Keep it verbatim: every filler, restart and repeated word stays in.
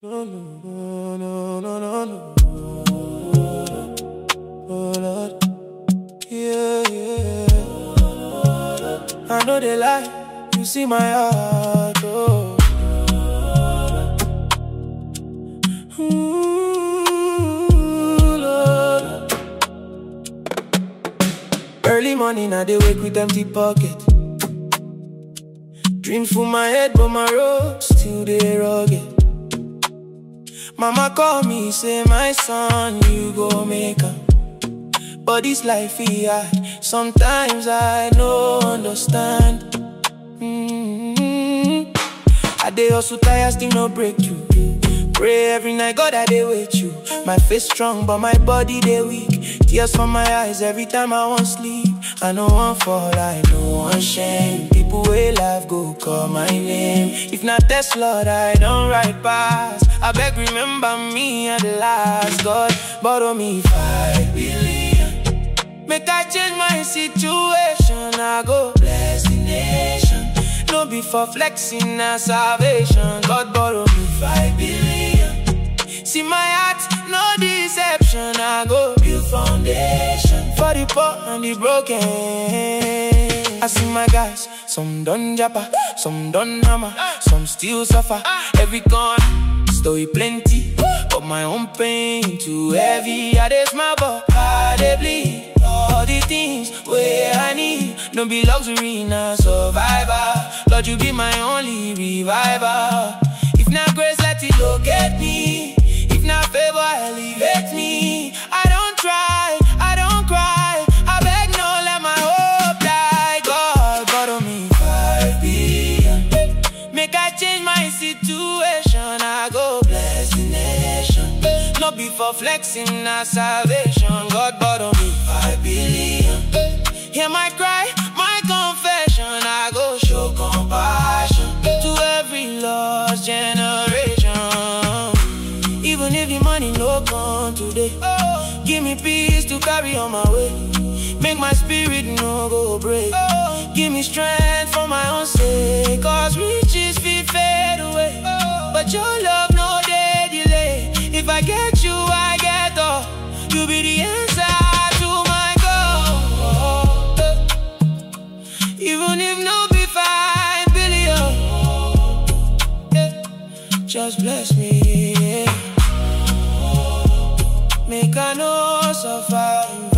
No, no, no, no, no, no. Oh Lord, yeah, yeah. I know they lie, you see my heart, oh. Ooh, Lord. Early morning, I dey wake with empty pocket. Dreams full my head, but my road still dey rugged. Mama call me, say my son, you go make am. But this life he hard, sometimes I no understand. mm-hmm. I dey hustle tire, still no breakthrough. Pray every night, God I dey with you. My face strong, but my body dey weak. Tears from my eyes every time I want sleep. I no want fall, I no want shame. People wey life go call my name. If not test, Lord, I don't ride past. I beg remember me at the last. God borrow me five billion. Make I change my situation. I go bless the nation. No be for flexing na salvation. God borrow me five billion. See my heart, no deception. I go build foundation for the poor and the broken. I see my guys, some done japa, some done hammer, some still suffer. Every corner, story plenty, but my own pain too heavy. I dey smile, but I dey bleed. All the things where I need, don't be luxury, na survivor. Lord, you be my only reviver. If not grace, let it locate me. If not favor, elevate me. I don't try, I don't cry. I beg, no, let my hope die. God, borrow me five billion. Make I change my situation. I go bless the nation. No be for flexing, na salvation. God borrow me five billion. Hear my cry, my confession. I go show compassion to every lost generation. Even if the money no come today, give me peace to carry on my way. Make my spirit no go break. Give me strength for my own sake. Cause riches will fade away, but your love no day delay. If I get you, I get all. You be the answer to my goal. Even if no be five billion, just bless me, yeah. Make I no suffer.